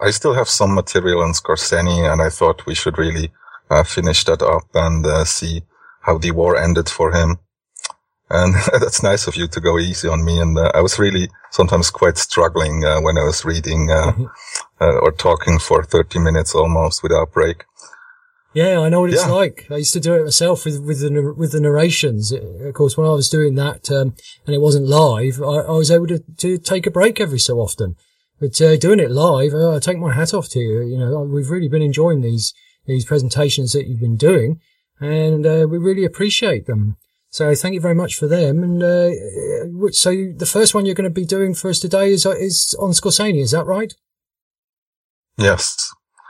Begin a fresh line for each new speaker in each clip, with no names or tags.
I still have some material on Skorzeny, and I thought we should really finish that up and see how the war ended for him. And that's nice of you to go easy on me. And I was really sometimes quite struggling when I was reading or talking for 30 minutes almost without break.
Yeah, I know what it's like. I used to do it myself with the narrations. Of course, when I was doing that, and it wasn't live, I was able to take a break every so often. But doing it live, I take my hat off to you. You know, we've really been enjoying these presentations that you've been doing, and we really appreciate them. So thank you very much for them. And so the first one you're going to be doing for us today is on Skorzeny, is that right?
Yes.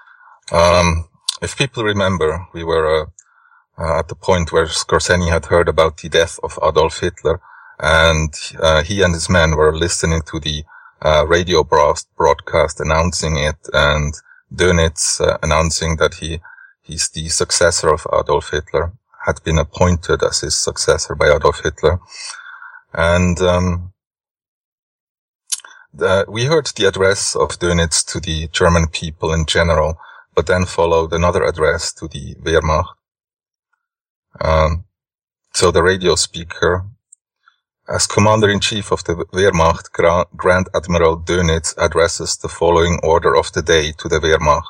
If people remember, we were at the point where Skorzeny had heard about the death of Adolf Hitler, and he and his men were listening to the radio broadcast announcing it, and Dönitz announcing that he's the successor of Adolf Hitler, had been appointed as his successor by Adolf Hitler. And we heard the address of Dönitz to the German people in general, but then followed another address to the Wehrmacht. So the radio speaker, as Commander-in-Chief of the Wehrmacht, Grand Admiral Dönitz addresses the following order of the day to the Wehrmacht.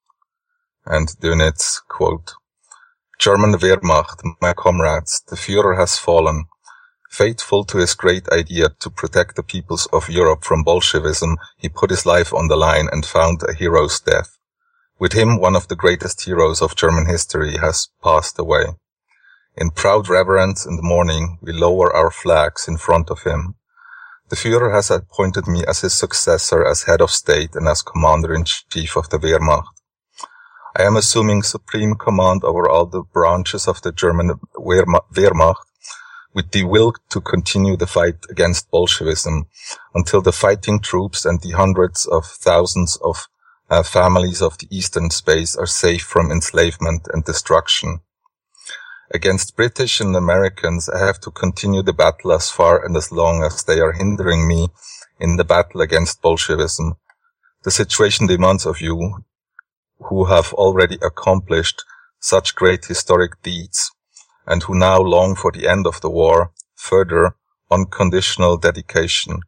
And Dönitz, quote, German Wehrmacht, my comrades, the Führer has fallen. Faithful to his great idea to protect the peoples of Europe from Bolshevism, he put his life on the line and found a hero's death. With him, one of the greatest heroes of German history has passed away. In proud reverence and mourning, we lower our flags in front of him. The Führer has appointed me as his successor as head of state and as commander-in-chief of the Wehrmacht. I am assuming supreme command over all the branches of the German Wehrmacht with the will to continue the fight against Bolshevism until the fighting troops and the hundreds of thousands of families of the eastern space are safe from enslavement and destruction. Against British and Americans, I have to continue the battle as far and as long as they are hindering me in the battle against Bolshevism. The situation demands of you, who have already accomplished such great historic deeds, and who now long for the end of the war, further unconditional dedication.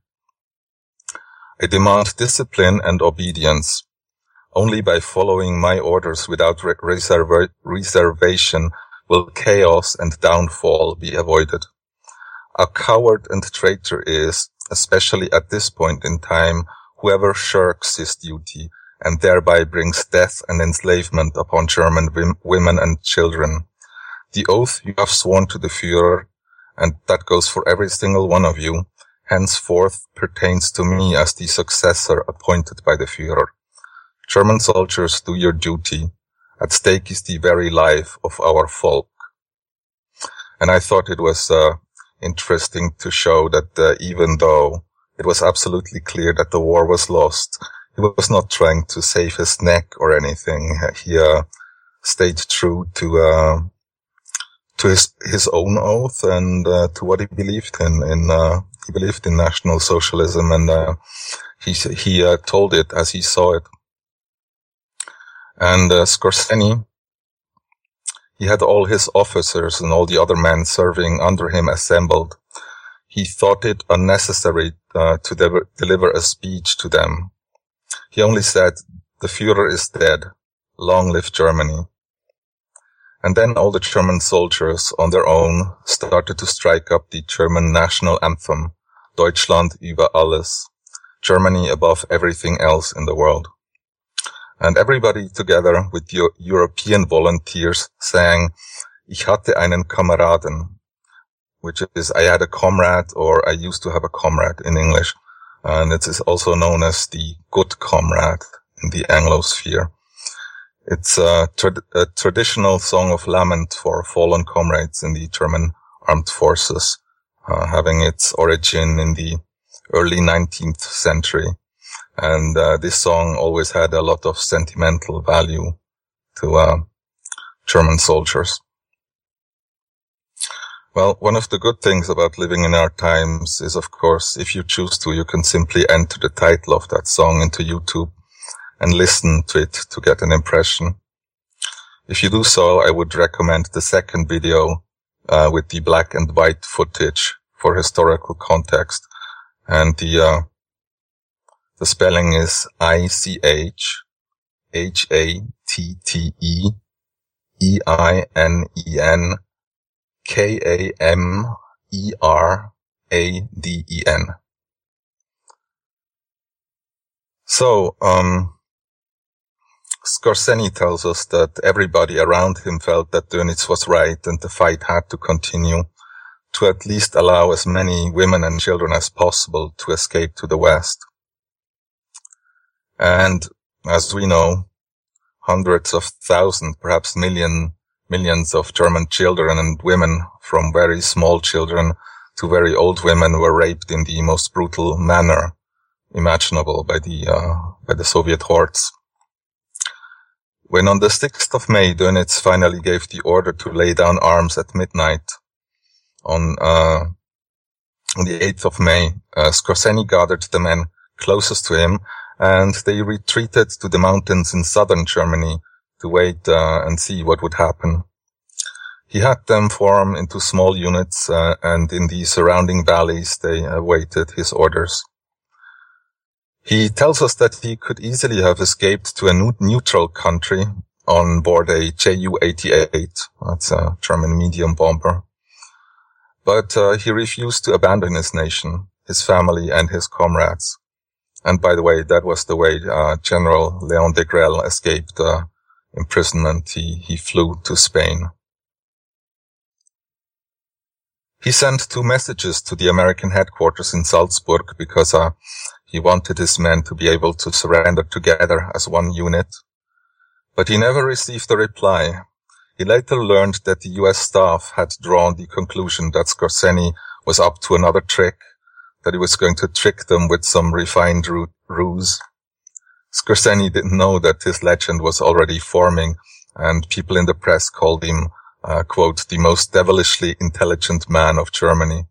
I demand discipline and obedience. Only by following my orders without reservation will chaos and downfall be avoided. A coward and traitor is, especially at this point in time, whoever shirks his duty and thereby brings death and enslavement upon German women and children. The oath you have sworn to the Führer, and that goes for every single one of you, henceforth pertains to me as the successor appointed by the Führer. German soldiers, do your duty. At stake is the very life of our folk. And I thought it was interesting to show that even though it was absolutely clear that the war was lost, he was not trying to save his neck or anything. He stayed true to his own oath and to what he believed in. He believed in National Socialism, and he told it as he saw it. And Skorzeny, he had all his officers and all the other men serving under him assembled. He thought it unnecessary to deliver a speech to them. He only said, "The Führer is dead. Long live Germany." And then all the German soldiers on their own started to strike up the German national anthem, Deutschland über alles, Germany above everything else in the world. And everybody together with the European volunteers sang, Ich hatte einen Kameraden, which is I had a comrade, or I used to have a comrade in English. And it is also known as the good comrade in the Anglosphere. It's a traditional song of lament for fallen comrades in the German armed forces, having its origin in the early 19th century. And this song always had a lot of sentimental value to German soldiers. Well, one of the good things about living in our times is, of course, if you choose to, you can simply enter the title of that song into YouTube and listen to it to get an impression. If you do so, I would recommend the second video with the black and white footage for historical context. And the spelling is ICHATTENKAMERADEN. So, Skorzeny tells us that everybody around him felt that Dönitz was right and the fight had to continue to at least allow as many women and children as possible to escape to the West. And as we know, hundreds of thousands, perhaps millions of German children and women, from very small children to very old women, were raped in the most brutal manner imaginable by the Soviet hordes. When on the 6th of May, Dönitz finally gave the order to lay down arms at midnight, on the 8th of May, Skorzeny gathered the men closest to him, and they retreated to the mountains in southern Germany to wait and see what would happen. He had them form into small units, and in the surrounding valleys they awaited his orders. He tells us that he could easily have escaped to a neutral country on board a Ju-88, that's a German medium bomber. But he refused to abandon his nation, his family, and his comrades. And by the way, that was the way General Leon Degrelle escaped imprisonment. He flew to Spain. He sent 2 messages to the American headquarters in Salzburg because he wanted his men to be able to surrender together as one unit. But he never received a reply. He later learned that the US staff had drawn the conclusion that Skorzeny was up to another trick, that he was going to trick them with some refined ruse. Skorzeny didn't know that his legend was already forming, and people in the press called him, quote, the most devilishly intelligent man of Germany.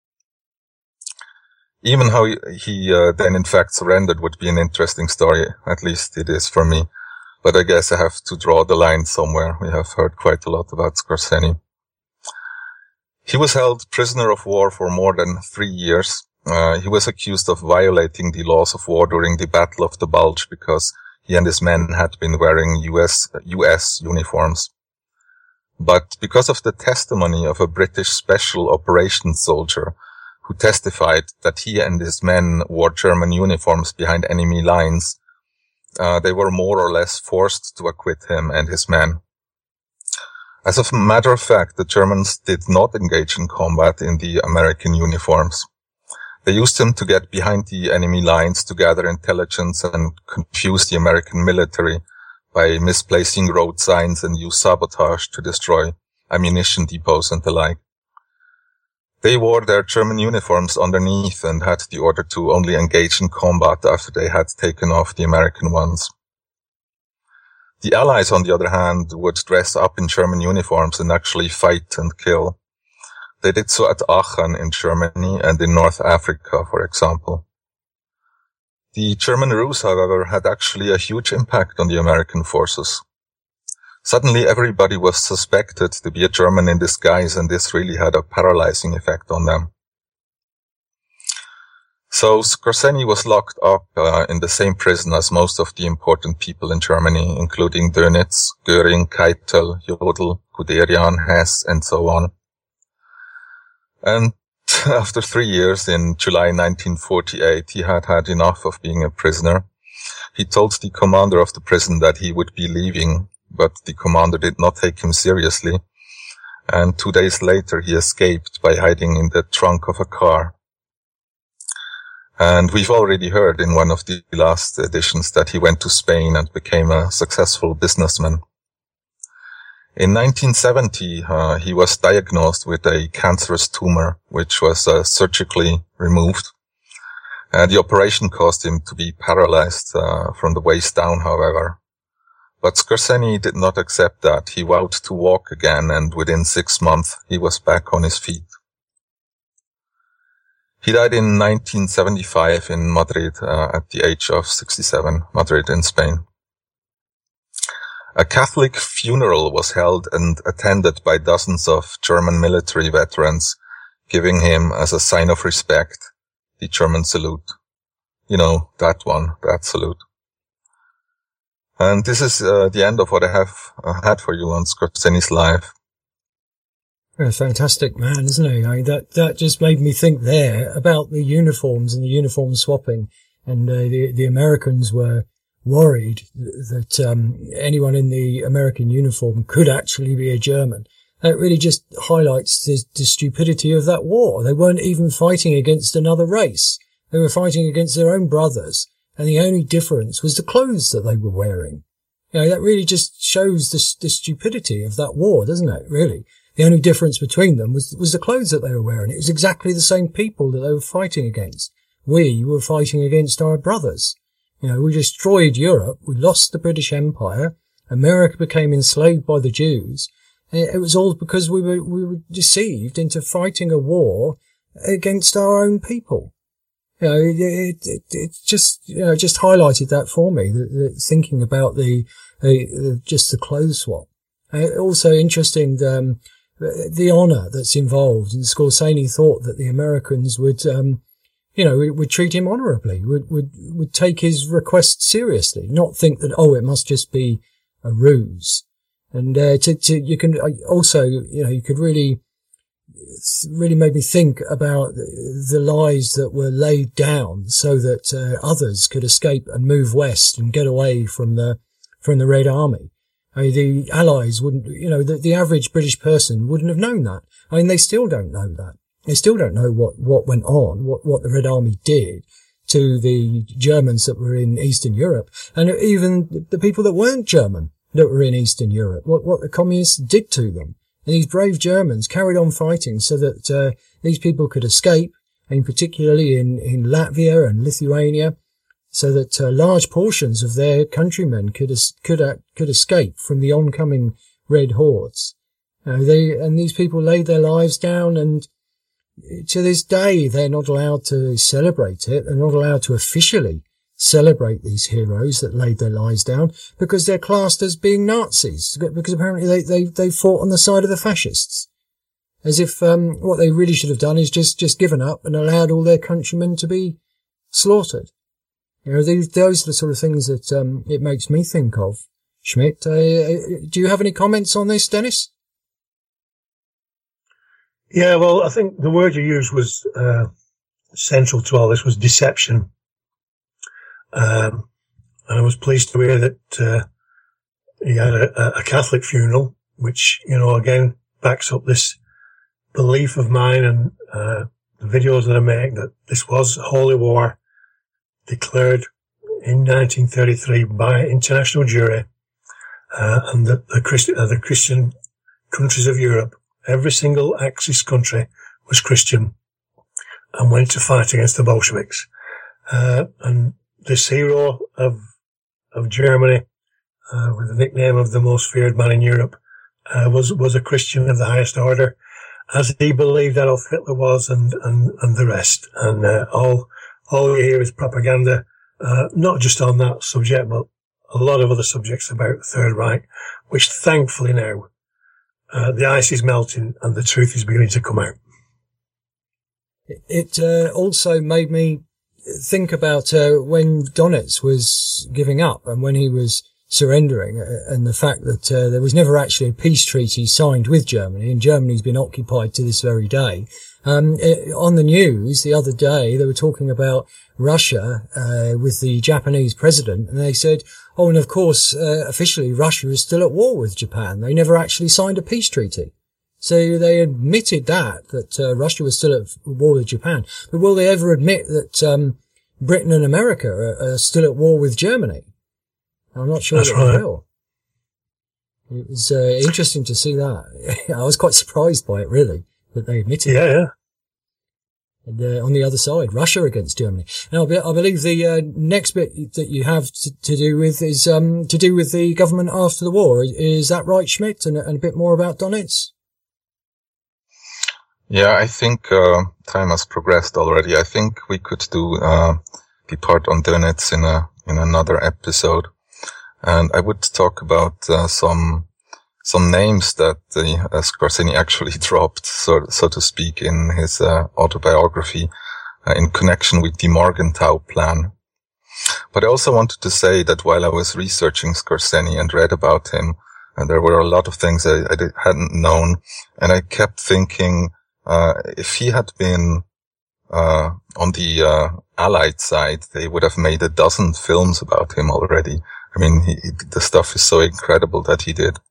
Even how he then in fact surrendered would be an interesting story, at least it is for me. But I guess I have to draw the line somewhere. We have heard quite a lot about Skorzeny. He was held prisoner of war for more than 3 years. He was accused of violating the laws of war during the Battle of the Bulge because he and his men had been wearing US uniforms. But because of the testimony of a British Special Operations soldier who testified that he and his men wore German uniforms behind enemy lines, they were more or less forced to acquit him and his men. As a matter of fact, the Germans did not engage in combat in the American uniforms. They used them to get behind the enemy lines to gather intelligence and confuse the American military by misplacing road signs and use sabotage to destroy ammunition depots and the like. They wore their German uniforms underneath and had the order to only engage in combat after they had taken off the American ones. The Allies, on the other hand, would dress up in German uniforms and actually fight and kill. They did so at Aachen in Germany and in North Africa, for example. The German ruse, however, had actually a huge impact on the American forces. Suddenly everybody was suspected to be a German in disguise, and this really had a paralyzing effect on them. So Skorzeny was locked up in the same prison as most of the important people in Germany, including Dönitz, Göring, Keitel, Jodl, Guderian, Hess, and so on. And after 3 years, in July 1948, he had had enough of being a prisoner. He told the commander of the prison that he would be leaving, but the commander did not take him seriously. And 2 days later, he escaped by hiding in the trunk of a car. And we've already heard in one of the last editions that he went to Spain and became a successful businessman. In 1970, he was diagnosed with a cancerous tumor, which was surgically removed. The operation caused him to be paralyzed from the waist down, however. But Skorzeny did not accept that. He vowed to walk again, and within 6 months, he was back on his feet. He died in 1975 in Madrid, at the age of 67, Madrid in Spain. A Catholic funeral was held and attended by dozens of German military veterans, giving him, as a sign of respect, the German salute. You know, that one, that salute. And this is the end of what I have had for you on Scorseni's life.
A fantastic man, isn't he? I mean, that just made me think there about the uniforms and the uniform swapping. And the Americans were worried that anyone in the American uniform could actually be a German. That really just highlights the stupidity of that war. They weren't even fighting against another race. They were fighting against their own brothers. And the only difference was the clothes that they were wearing. You know, that really just shows the stupidity of that war, doesn't it? Really. The only difference between them was the clothes that they were wearing. It was exactly the same people that they were fighting against. We were fighting against our brothers. You know, we destroyed Europe. We lost the British Empire. America became enslaved by the Jews. It was all because we were deceived into fighting a war against our own people. You know, it just, you know, just highlighted that for me, thinking about just the clothes swap. Also interesting, the honor that's involved. And Scorsese thought that the Americans would, would treat him honorably, would take his request seriously, not think that, it must just be a ruse. And, you can also, you could really made me think about the lies that were laid down so that, others could escape and move west and get away from the Red Army. I mean, the Allies wouldn't, the average British person wouldn't have known that. I mean, they still don't know that. They still don't know what went on, what the Red Army did to the Germans that were in Eastern Europe, and even the people that weren't German that were in Eastern Europe, what the communists did to them. And these brave Germans carried on fighting so that these people could escape, and particularly in Latvia and Lithuania, so that large portions of their countrymen could escape from the oncoming Red Hordes. These people laid their lives down, and to this day they're not allowed to celebrate it. They're not allowed to officially celebrate these heroes that laid their lives down because they're classed as being Nazis, because apparently they fought on the side of the fascists. As if what they really should have done is just given up and allowed all their countrymen to be slaughtered. Those are the sort of things that it makes me think of. Schmidt, do you have any comments on this, Dennis?
Yeah, well, I think the word you used was central to all this was deception. And I was pleased to hear that he had a Catholic funeral, which, again backs up this belief of mine and the videos that I make that this was a holy war declared in 1933 by international jury, and that the Christian countries of Europe, every single Axis country was Christian and went to fight against the Bolsheviks. And this hero of Germany, with the nickname of the most feared man in Europe, was a Christian of the highest order, as he believed Adolf Hitler was, and the rest. And all you hear is propaganda, not just on that subject, but a lot of other subjects about the Third Reich, which thankfully now the ice is melting and the truth is beginning to come out.
It also made me think about when Donetsk was giving up and when he was surrendering, and the fact that there was never actually a peace treaty signed with Germany, and Germany's been occupied to this very day. On the news the other day, they were talking about Russia with the Japanese president, and they said, and of course, officially Russia is still at war with Japan. They never actually signed a peace treaty. So they admitted that Russia was still at war with Japan. But will they ever admit that Britain and America are still at war with Germany? I'm not sure that they will. It was interesting to see that. I was quite surprised by it, really, that they admitted it.
Yeah.
And on the other side, Russia against Germany. Now, I believe the next bit that you have to do with is to do with the government after the war. Is that right, Schmidt? And a bit more about Donetsk?
Yeah, I think time has progressed already. I think we could do the part on Dönitz in another episode, and I would talk about some names that Skorzeny actually dropped, so to speak, in his autobiography in connection with the Morgenthau Plan. But I also wanted to say that while I was researching Skorzeny and read about him, there were a lot of things I hadn't known, and I kept thinking, if he had been on the Allied side, they would have made a dozen films about him already. I mean, the stuff is so incredible that he did.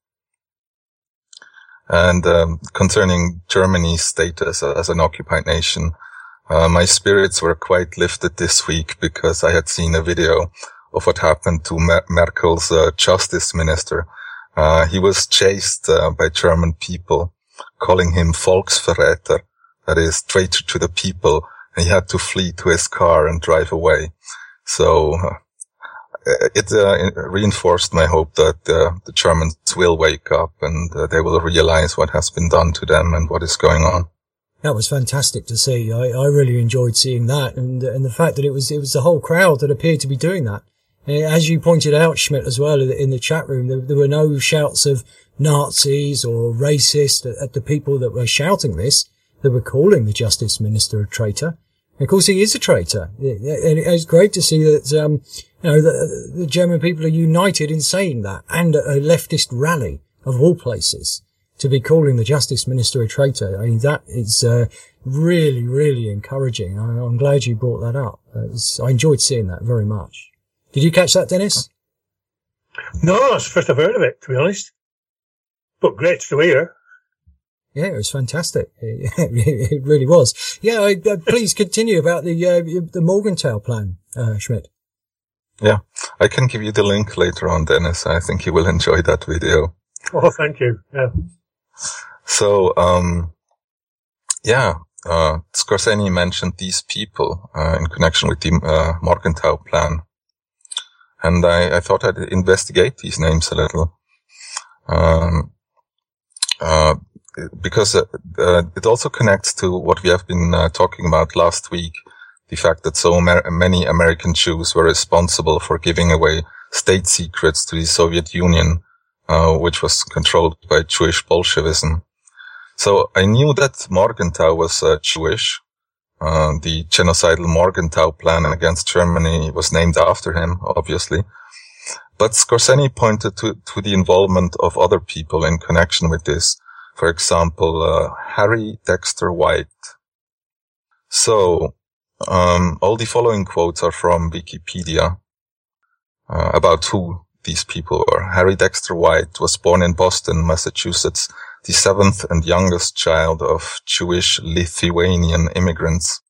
And concerning Germany's status as an occupied nation, my spirits were quite lifted this week because I had seen a video of what happened to Merkel's justice minister. He was chased by German people, calling him Volksverräter, that is, traitor to the people, and he had to flee to his car and drive away. So it reinforced my hope that the Germans will wake up and they will realize what has been done to them and what is going on.
That was fantastic to see. I really enjoyed seeing that, and the fact that it was the whole crowd that appeared to be doing that. As you pointed out, Schmidt, as well, in the chat room, there were no shouts of Nazis or racist at the people that were shouting this. They were calling the Justice Minister a traitor. And of course, he is a traitor. And it's great to see that, the German people are united in saying that, and at a leftist rally, of all places, to be calling the Justice Minister a traitor. I mean, that is really, really encouraging. I'm glad you brought that up. I enjoyed seeing that very much. Did you catch that, Dennis?
No, that's the first I've heard of it, to be honest. But great to hear.
Yeah, it was fantastic. It really was. Yeah, please continue about the Morgenthau Plan, Schmidt.
Yeah, I can give you the link later on, Dennis. I think you will enjoy that video.
Oh, thank you. Yeah.
So, Skorzeny mentioned these people in connection with the Morgenthau Plan. And I thought I'd investigate these names a little. Because it also connects to what we have been talking about last week, the fact that so many American Jews were responsible for giving away state secrets to the Soviet Union, which was controlled by Jewish Bolshevism. So I knew that Morgenthau was Jewish. The genocidal Morgenthau Plan against Germany was named after him, obviously. But Skorzeny pointed to the involvement of other people in connection with this. For example, Harry Dexter White. So, all the following quotes are from Wikipedia, about who these people were. Harry Dexter White was born in Boston, Massachusetts, the seventh and youngest child of Jewish Lithuanian immigrants.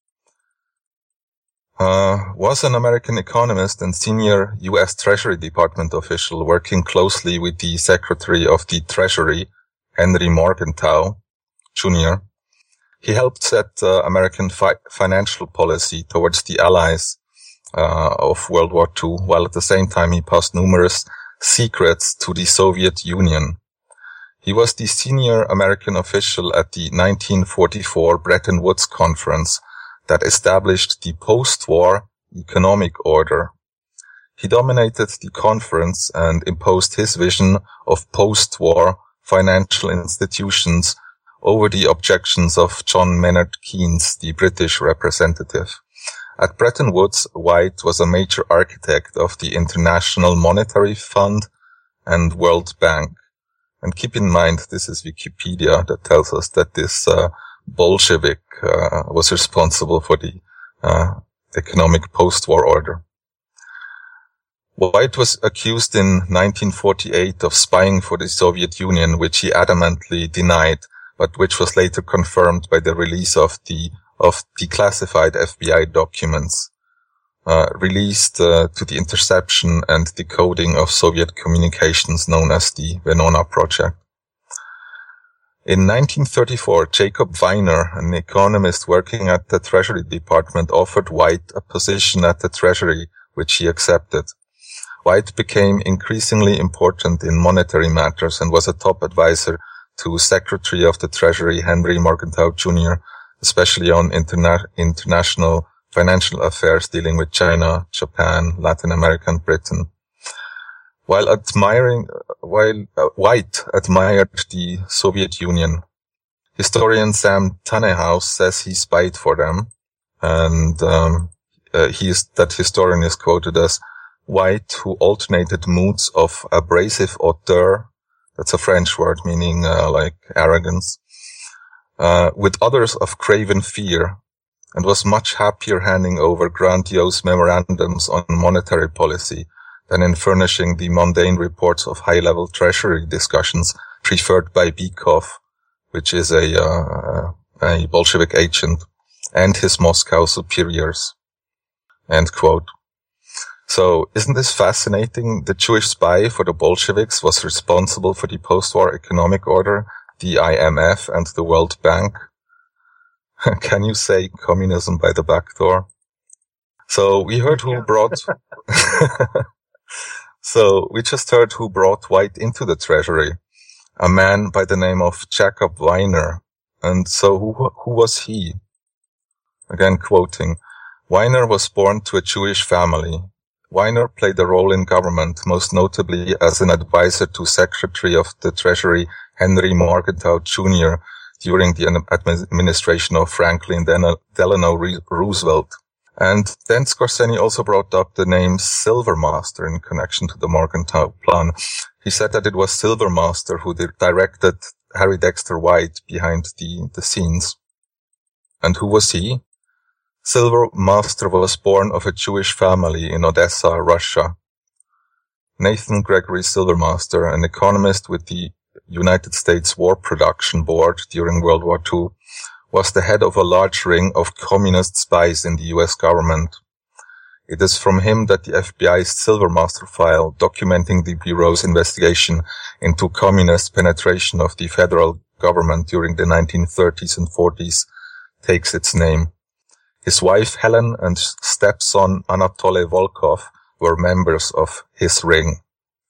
Was an American economist and senior U.S. Treasury Department official working closely with the Secretary of the Treasury, Henry Morgenthau, Jr. He helped set American financial policy towards the Allies of World War II, while at the same time he passed numerous secrets to the Soviet Union. He was the senior American official at the 1944 Bretton Woods Conference that established the post-war economic order. He dominated the conference and imposed his vision of post-war financial institutions over the objections of John Maynard Keynes, the British representative. At Bretton Woods, White was a major architect of the International Monetary Fund and World Bank. And keep in mind, this is Wikipedia that tells us that this Bolshevik was responsible for the economic post-war order. White was accused in 1948 of spying for the Soviet Union, which he adamantly denied, but which was later confirmed by the release of declassified FBI documents, released to the interception and decoding of Soviet communications known as the Venona Project. In 1934, Jacob Weiner, an economist working at the Treasury Department, offered White a position at the Treasury, which he accepted. White became increasingly important in monetary matters and was a top advisor to Secretary of the Treasury Henry Morgenthau Jr., especially on international financial affairs dealing with China, Japan, Latin America, and Britain. While White admired the Soviet Union, historian Sam Tannehaus says he spied for them, and that historian is quoted as White, who alternated moods of abrasive hauteur, that's a French word meaning like arrogance, with others of craven fear, and was much happier handing over grandiose memorandums on monetary policy than in furnishing the mundane reports of high-level treasury discussions preferred by Bykov, which is a Bolshevik agent, and his Moscow superiors. End quote. So, isn't this fascinating? The Jewish spy for the Bolsheviks was responsible for the post-war economic order, the IMF, and the World Bank. Can you say communism by the back door? So, we heard who brought... So, we just heard who brought White into the treasury. A man by the name of Jacob Weiner. And so, who was he? Again quoting, Weiner was born to a Jewish family. Weiner played a role in government, most notably as an advisor to Secretary of the Treasury Henry Morgenthau Jr. during the administration of Franklin Delano Roosevelt. And then Skorzeny also brought up the name Silvermaster in connection to the Morgenthau Plan. He said that it was Silvermaster who directed Harry Dexter White behind the scenes. And who was he? Silvermaster was born of a Jewish family in Odessa, Russia. Nathan Gregory Silvermaster, an economist with the United States War Production Board during World War II, was the head of a large ring of communist spies in the US government. It is from him that the FBI's Silvermaster file, documenting the Bureau's investigation into communist penetration of the federal government during the 1930s and 40s, takes its name. His wife Helen and stepson Anatoly Volkov were members of his ring.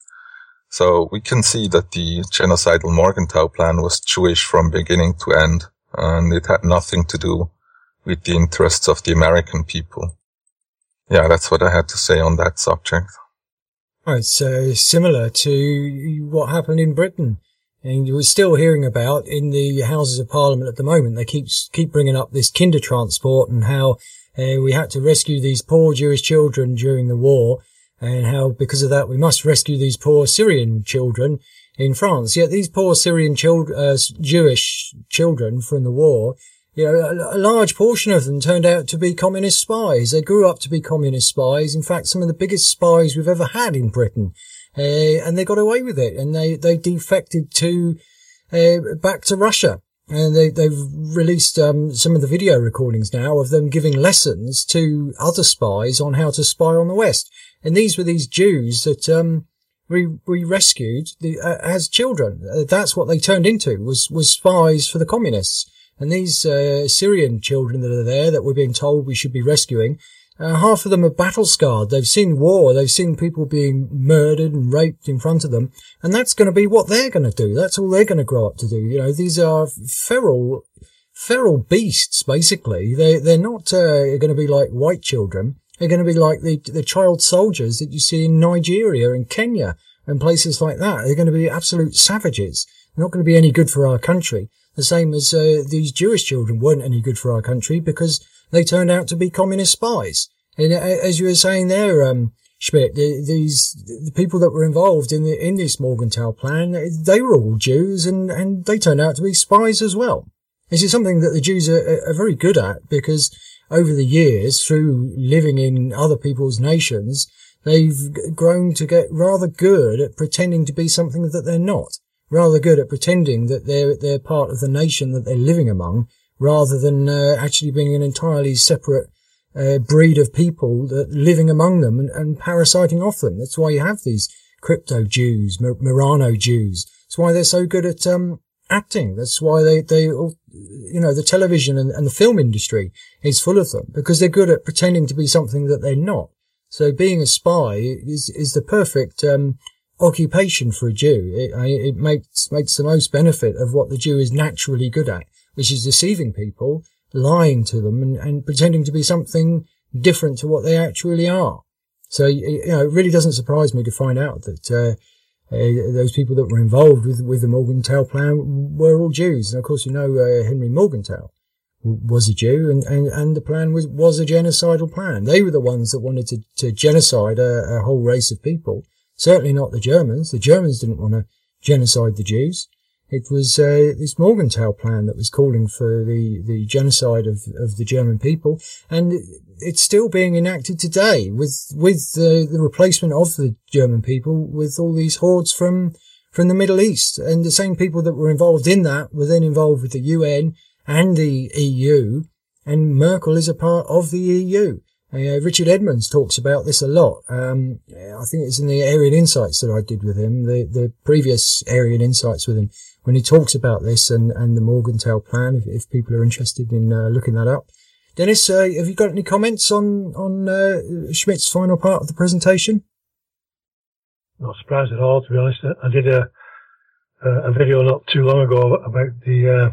So we can see that the genocidal Morgenthau Plan was Jewish from beginning to end, and it had nothing to do with the interests of the American people. Yeah, that's what I had to say on that subject.
Right, so similar to what happened in Britain. And we're still hearing about in the Houses of Parliament at the moment. They keep bringing up this kinder transport and how we had to rescue these poor Jewish children during the war, and how because of that we must rescue these poor Syrian children in France. Yet these poor Syrian Jewish children from the war, you know, a large portion of them turned out to be communist spies. They grew up to be communist spies. In fact, some of the biggest spies we've ever had in Britain. And they got away with it, and they defected back to Russia. And they've released, some of the video recordings now of them giving lessons to other spies on how to spy on the West. And these were these Jews that, we rescued as children. That's what they turned into, was spies for the communists. And these, Syrian children that are there that we're being told we should be rescuing, half of them are battle scarred. They've seen war. They've seen people being murdered and raped in front of them. And that's going to be what they're going to do. That's all they're going to grow up to do. You know, these are feral beasts, basically. They're not, going to be like white children. They're going to be like the child soldiers that you see in Nigeria and Kenya and places like that. They're going to be absolute savages. They're not going to be any good for our country. The same as, these Jewish children weren't any good for our country because they turned out to be communist spies. And as you were saying there, Schmidt, the people that were involved in this Morgenthau Plan, they were all Jews and they turned out to be spies as well. This is something that the Jews are very good at because over the years, through living in other people's nations, they've grown to get rather good at pretending to be something that they're not. Rather good at pretending that they're part of the nation that they're living among, rather than actually being an entirely separate breed of people that living among them and parasiting off them. That's why you have these crypto Jews, Marano Jews. That's why they're so good at acting. That's why they you know, the television and the film industry is full of them, because they're good at pretending to be something that they're not. So being a spy is the perfect occupation for a Jew. It makes the most benefit of what the Jew is naturally good at, which is deceiving people, lying to them, and pretending to be something different to what they actually are. So, it really doesn't surprise me to find out that those people that were involved with the Morgenthau plan were all Jews. And of course, Henry Morgenthau was a Jew, and the plan was a genocidal plan. They were the ones that wanted to genocide a whole race of people. Certainly not the Germans. The Germans didn't want to genocide the Jews. It was this Morgenthau plan that was calling for the genocide of the German people, and it's still being enacted today with the replacement of the German people with all these hordes from the Middle East. And the same people that were involved in that were then involved with the UN and the EU, and Merkel is a part of the EU. Richard Edmonds talks about this a lot. I think it's in the Aryan Insights that I did with him, the previous Aryan Insights with him, when he talks about this and the Morgenthau plan, if people are interested in looking that up. Dennis, have you got any comments on Schmidt's final part of the presentation?
Not surprised at all, to be honest. I did a video not too long ago about the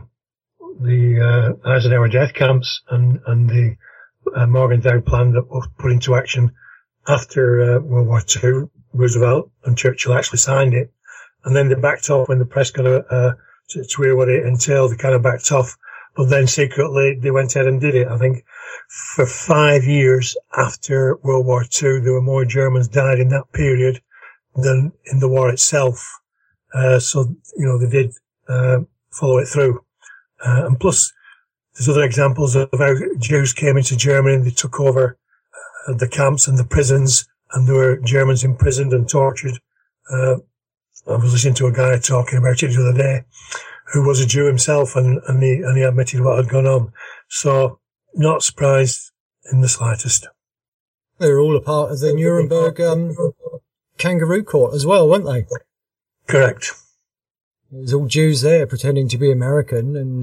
Eisenhower death camps and the Morgenthau plan that was put into action after World War II. Roosevelt and Churchill actually signed it, and then they backed off when the press got to hear what it entailed. They kind of backed off, but then secretly they went ahead and did it. I think for 5 years after World War II, there were more Germans died in that period than in the war itself. So they did follow it through, and plus. There's other examples of how Jews came into Germany and they took over the camps and the prisons, and there were Germans imprisoned and tortured. I was listening to a guy talking about it the other day who was a Jew himself, and he admitted what had gone on. So, not surprised in the slightest.
They were all a part of the Nuremberg kangaroo court as well, weren't they?
Correct.
It was all Jews there pretending to be American, and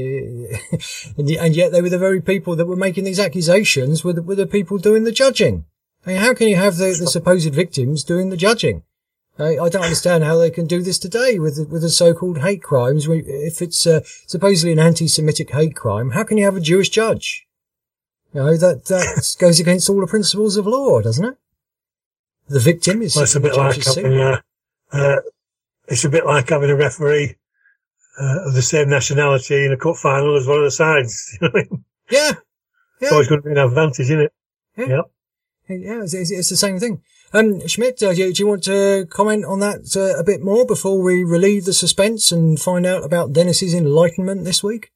yet they were the very people that were making these accusations were the people doing the judging. I mean, how can you have the supposed victims doing the judging? I don't understand how they can do this today with the so-called hate crimes. If it's supposedly an anti-Semitic hate crime, how can you have a Jewish judge? That goes against all the principles of law, doesn't it? The victim is.
Well, it's a bit like it's a bit like having a referee of the same nationality in a cup final as one of the sides. You know what I mean?
Yeah.
It's always going to be an advantage, isn't it?
Yeah. Yeah, it's the same thing. Schmidt, do you want to comment on that a bit more before we relieve the suspense and find out about Dennis's enlightenment this week?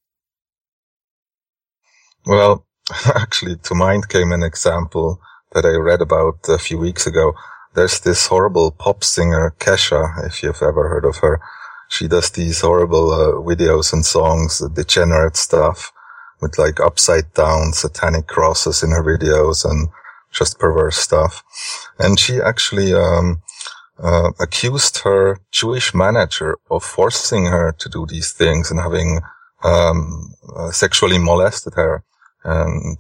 Well, actually, to mind came an example that I read about a few weeks ago. There's this horrible pop singer, Kesha, if you've ever heard of her. She does these horrible videos and songs, degenerate stuff, with like upside down satanic crosses in her videos and just perverse stuff. And she actually accused her Jewish manager of forcing her to do these things and having sexually molested her. And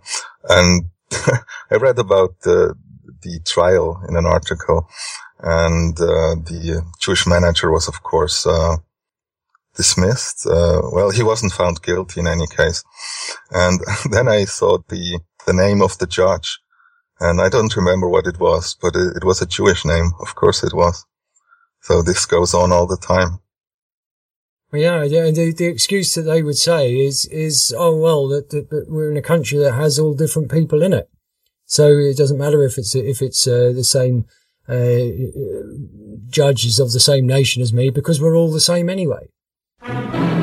I read about the trial in an article, and the Jewish manager was, of course, dismissed. Well, he wasn't found guilty in any case. And then I saw the name of the judge, and I don't remember what it was, but it was a Jewish name. Of course it was. So this goes on all the time.
Well, yeah, the excuse that they would say is oh well, that we're in a country that has all different people in it. So it doesn't matter if it's the same judges of the same nation as me, because we're all the same anyway.